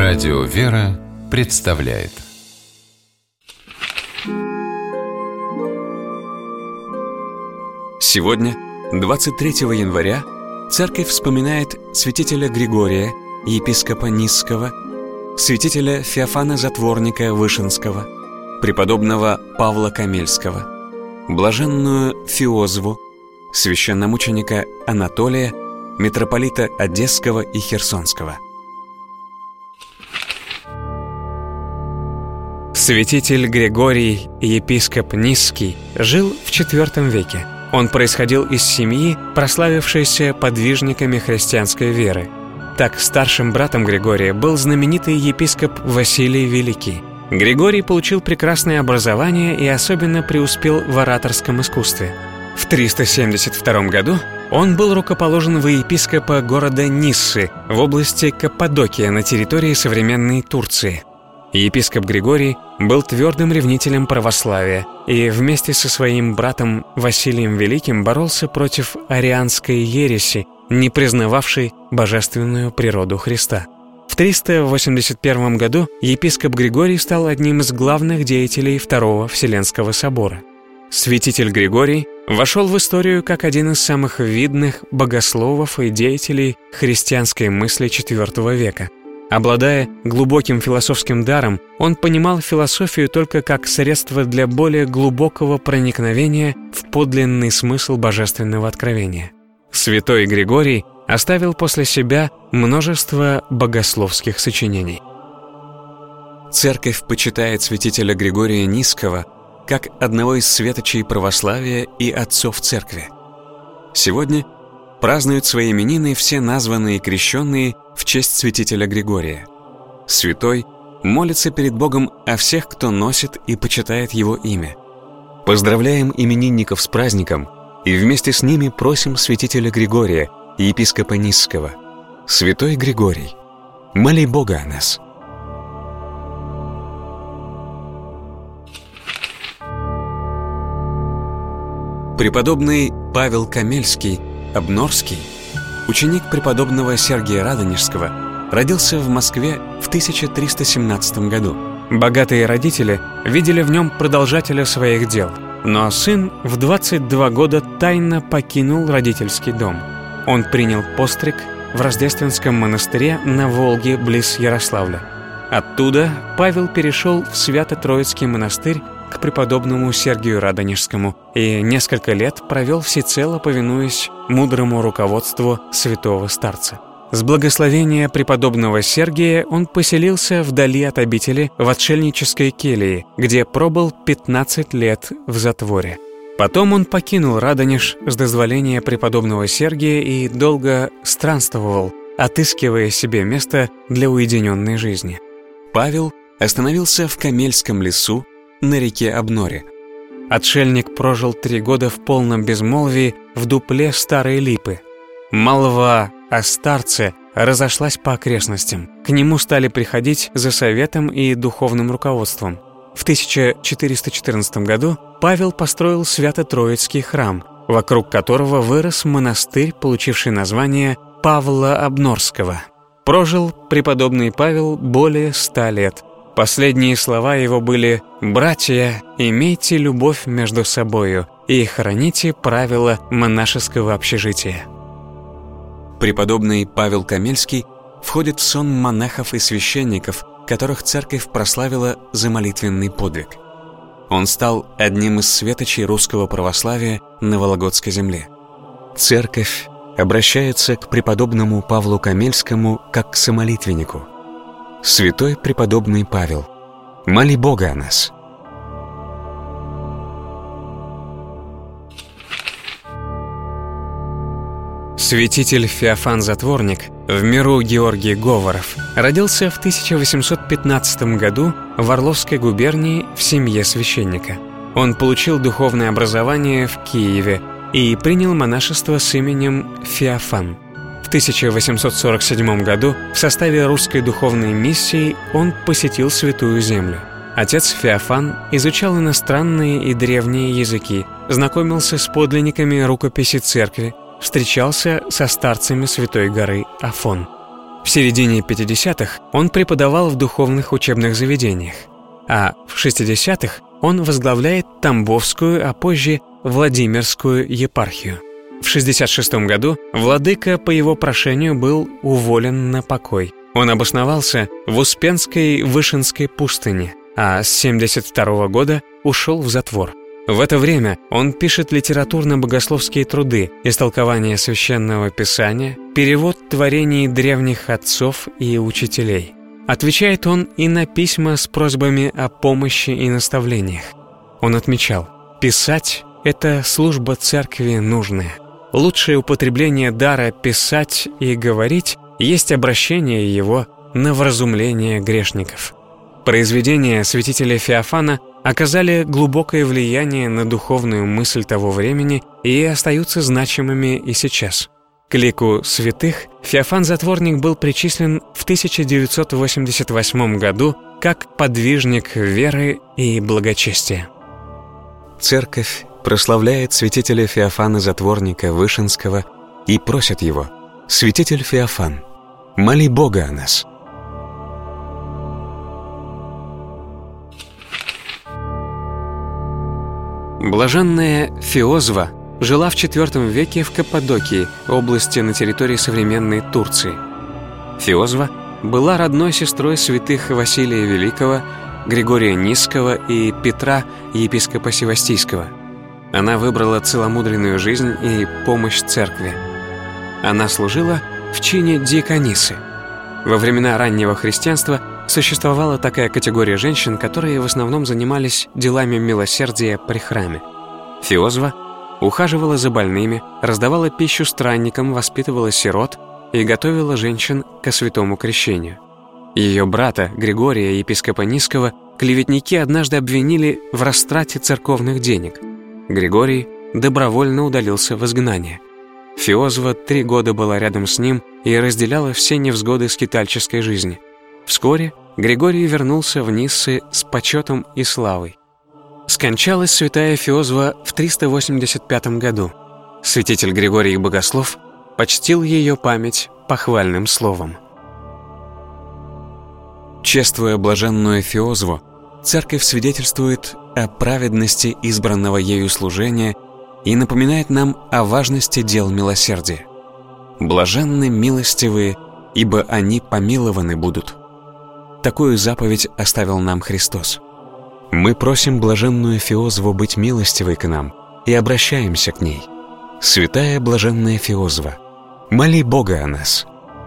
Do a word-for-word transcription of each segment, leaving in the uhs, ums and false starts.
Радио «Вера» представляет. Сегодня, двадцать третьего января, Церковь вспоминает святителя Григория, епископа Нисского, святителя Феофана Затворника Вышинского, преподобного Павла Камельского, блаженную Фиозву, священномученика Анатолия, митрополита Одесского и Херсонского. Святитель Григорий, епископ Нисский, жил в четвёртом веке. Он происходил из семьи, прославившейся подвижниками христианской веры. Так, старшим братом Григория был знаменитый епископ Василий Великий. Григорий получил прекрасное образование и особенно преуспел в ораторском искусстве. В триста семьдесят втором году он был рукоположен во епископа города Ниссы в области Каппадокия на территории современной Турции. Епископ Григорий был твердым ревнителем православия и вместе со своим братом Василием Великим боролся против арианской ереси, не признававшей божественную природу Христа. В триста восемьдесят первом году епископ Григорий стал одним из главных деятелей Второго Вселенского собора. Святитель Григорий вошел в историю как один из самых видных богословов и деятелей христианской мысли четвёртого века. Обладая глубоким философским даром, он понимал философию только как средство для более глубокого проникновения в подлинный смысл божественного откровения. Святой Григорий оставил после себя множество богословских сочинений. Церковь почитает святителя Григория Нисского как одного из светочей православия и отцов церкви. Сегодня празднуют свои именины все названные и крещенные в честь святителя Григория. Святой молится перед Богом о всех, кто носит и почитает его имя. Поздравляем именинников с праздником и вместе с ними просим святителя Григория, епископа Нисского: Святой Григорий, моли Бога о нас. Преподобный Павел Камельский, Обнорский, ученик преподобного Сергия Радонежского, родился в Москве в тысяча триста семнадцатом году. Богатые родители видели в нем продолжателя своих дел, но сын в двадцать два года тайно покинул родительский дом. Он принял постриг в Рождественском монастыре на Волге близ Ярославля. Оттуда Павел перешел в Свято-Троицкий монастырь к преподобному Сергию Радонежскому и несколько лет провел всецело повинуясь мудрому руководству святого старца. С благословения преподобного Сергия он поселился вдали от обители в отшельнической келье, где пробыл пятнадцать лет в затворе. Потом он покинул Радонеж с дозволения преподобного Сергия и долго странствовал, отыскивая себе место для уединенной жизни. Павел остановился в Камельском лесу на реке Обноре. Отшельник прожил три года в полном безмолвии в дупле старой липы. Молва о старце разошлась по окрестностям. К нему стали приходить за советом и духовным руководством. В тысяча четыреста четырнадцатом году Павел построил Свято-Троицкий храм, вокруг которого вырос монастырь, получивший название Павла Обнорского. Прожил преподобный Павел более ста лет. Последние слова его были: «Братья, имейте любовь между собою и храните правила монашеского общежития». Преподобный Павел Камельский входит в сон монахов и священников, которых церковь прославила за молитвенный подвиг. Он стал одним из светочей русского православия на Вологодской земле. Церковь обращается к преподобному Павлу Камельскому как к самолитвеннику: Святой преподобный Павел, моли Бога о нас. Святитель Феофан Затворник, в миру Георгий Говоров, родился в тысяча восемьсот пятнадцатом году в Орловской губернии в семье священника. Он получил духовное образование в Киеве и принял монашество с именем Феофан. В тысяча восемьсот сорок седьмом году в составе русской духовной миссии он посетил Святую Землю. Отец Феофан изучал иностранные и древние языки, знакомился с подлинниками рукописи церкви, встречался со старцами Святой горы Афон. В середине пятидесятых он преподавал в духовных учебных заведениях, а в шестидесятых он возглавляет Тамбовскую, а позже Владимирскую епархию. В шестьдесят шестом году владыка по его прошению был уволен на покой. Он обосновался в Успенской Вышинской пустыне, а с семьдесят второго года ушел в затвор. В это время он пишет литературно-богословские труды, истолкование священного писания, перевод творений древних отцов и учителей. Отвечает он и на письма с просьбами о помощи и наставлениях. Он отмечал: «Писать — это служба церкви нужная. Лучшее употребление дара писать и говорить есть обращение его на вразумление грешников». Произведения святителя Феофана оказали глубокое влияние на духовную мысль того времени и остаются значимыми и сейчас. К лику святых Феофан Затворник был причислен в тысяча девятьсот восемьдесят восьмом году как подвижник веры и благочестия. Церковь прославляет святителя Феофана Затворника Вышинского и просит его: «Святитель Феофан, моли Бога о нас». Блаженная Феозва жила в четвёртом веке в Каппадокии, области на территории современной Турции. Феозва была родной сестрой святых Василия Великого, Григория Нисского и Петра, епископа Севастийского. Она выбрала целомудренную жизнь и помощь церкви. Она служила в чине диаконисы. Во времена раннего христианства существовала такая категория женщин, которые в основном занимались делами милосердия при храме. Феозва ухаживала за больными, раздавала пищу странникам, воспитывала сирот и готовила женщин ко святому крещению. Ее брата, Григория, епископа Нисского, клеветники однажды обвинили в растрате церковных денег. Григорий добровольно удалился в изгнание. Феозва три года была рядом с ним и разделяла все невзгоды скитальческой жизни. Вскоре Григорий вернулся в Ниссы с почетом и славой. Скончалась святая Феозва в триста восемьдесят пятом году. Святитель Григорий Богослов почтил ее память похвальным словом. Чествуя блаженную Феозву, церковь свидетельствует о праведности избранного ею служения и напоминает нам о важности дел милосердия. «Блаженны милостивые, ибо они помилованы будут». Такую заповедь оставил нам Христос. Мы просим блаженную Феозву быть милостивой к нам и обращаемся к ней. Святая блаженная Феозва, моли Бога о нас.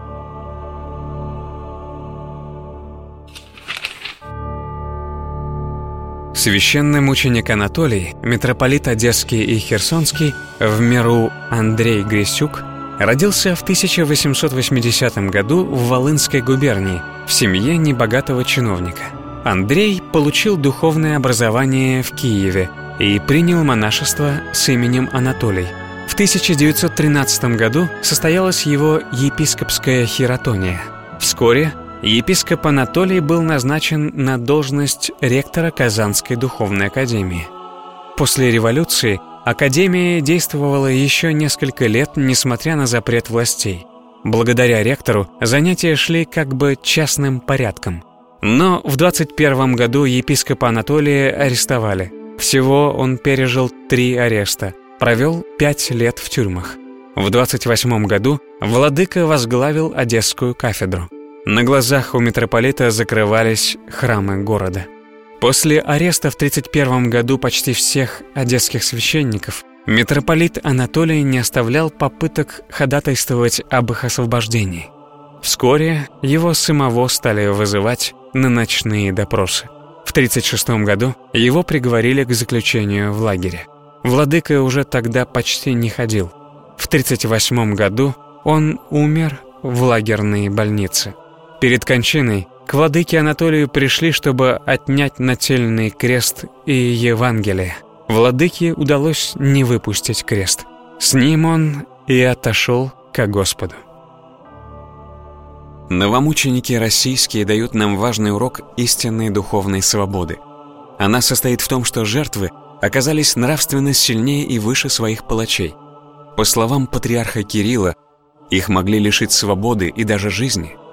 Священный мученик Анатолий, митрополит Одесский и Херсонский, в миру Андрей Грисюк, родился в тысяча восемьсот восьмидесятом году в Волынской губернии в семье небогатого чиновника. Андрей получил духовное образование в Киеве и принял монашество с именем Анатолий. В тысяча девятьсот тринадцатом году состоялась его епископская хиротония. Вскоре епископ Анатолий был назначен на должность ректора Казанской духовной академии. После революции академия действовала еще несколько лет, несмотря на запрет властей. Благодаря ректору занятия шли как бы частным порядком. Но в двадцать первом году епископа Анатолия арестовали. Всего он пережил три ареста, провел пять лет в тюрьмах. В двадцать восьмом году владыка возглавил Одесскую кафедру. На глазах у митрополита закрывались храмы города. После ареста в тридцать первом году почти всех одесских священников митрополит Анатолий не оставлял попыток ходатайствовать об их освобождении. Вскоре его самого стали вызывать на ночные допросы. В тридцать шестом году его приговорили к заключению в лагере. Владыка уже тогда почти не ходил. В тридцать восьмом году он умер в лагерной больнице. Перед кончиной к владыке Анатолию пришли, чтобы отнять нательный крест и Евангелие. Владыке удалось не выпустить крест. С ним он и отошел ко Господу. Новомученики российские дают нам важный урок истинной духовной свободы. Она состоит в том, что жертвы оказались нравственно сильнее и выше своих палачей. По словам патриарха Кирилла, их могли лишить свободы и даже жизни,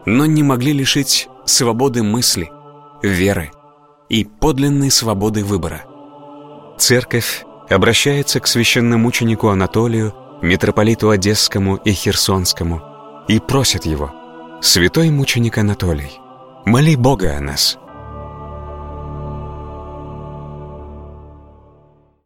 но не могли лишить свободы мысли, веры и подлинной свободы выбора. Церковь обращается к священномученику Анатолию, митрополиту Одесскому и Херсонскому, и просит его: «Святой мученик Анатолий, моли Бога о нас,